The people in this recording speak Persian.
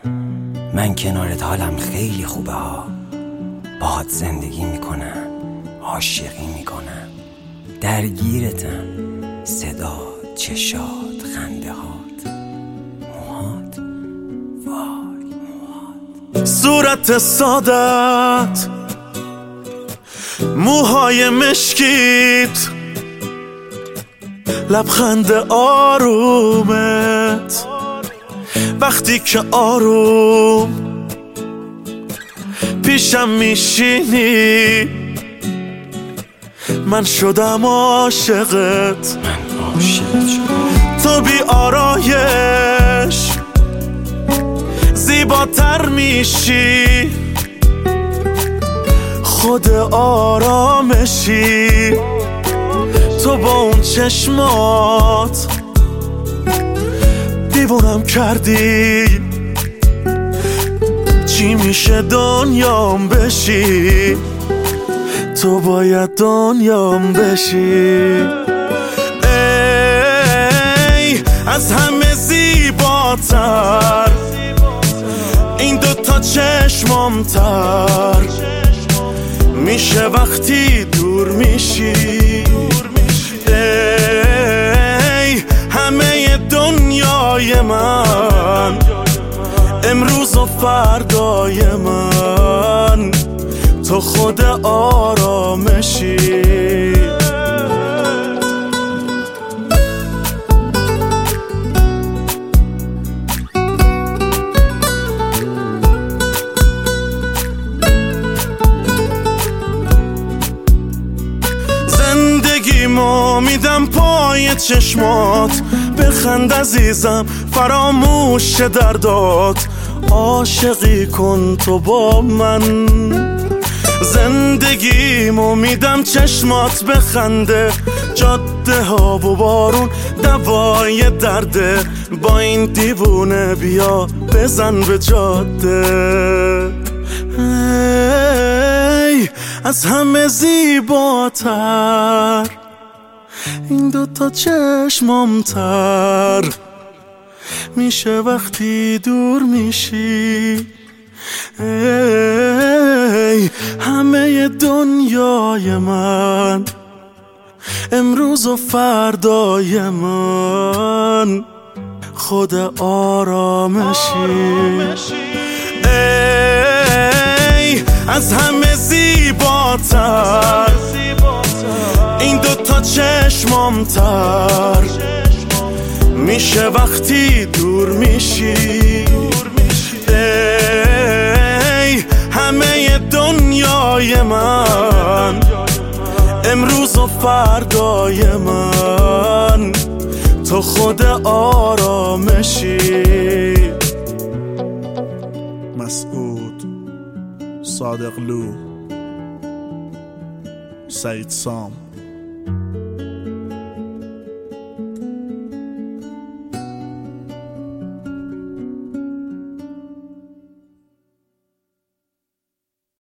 من کنارت حالم خیلی خوبه ها. باهات زندگی میکنم، عاشقی میکنم، درگیرتم. صدا، چشات، خنده هات، موهات، وای موهات. صورت سادت، موهای مشکیت، لبخند آرومت، وقتی که آروم پیشم میشینی من شدم عاشقت. تو بی آرایش زیباتر میشی، خود آرامشی. تو با اون چشمات دیوونم کردی، چی میشه دنیام بشی، تو باید دنیام بشی. ای از همه زیباتر این دوتا چشمام تر میشه وقتی دور میشی. ای همه دنیای من، امروز و فردای من، تو خود آرامشی. زندگیمو میدم پای چشمات، بخند عزیزم فراموش دردات، عاشقی کن تو با من. زندگیمو میدم چشمات بخنده، جاده ها و بارون دوای درده، با این دیوونه بیا بزن به جاده. ای از همه زیباتر این دوتا چشمام تر میشه وقتی دور میشی. ای همه دنیای من، امروز و فردای من، خود آرامشی. ای از همه زیباتر این دوتا چشمام تر میشه وقتی دور میشی. ای همه دنیای من، امروز و فردای من، تو خود آرامشی. مسعود صادقلو، سعید سام.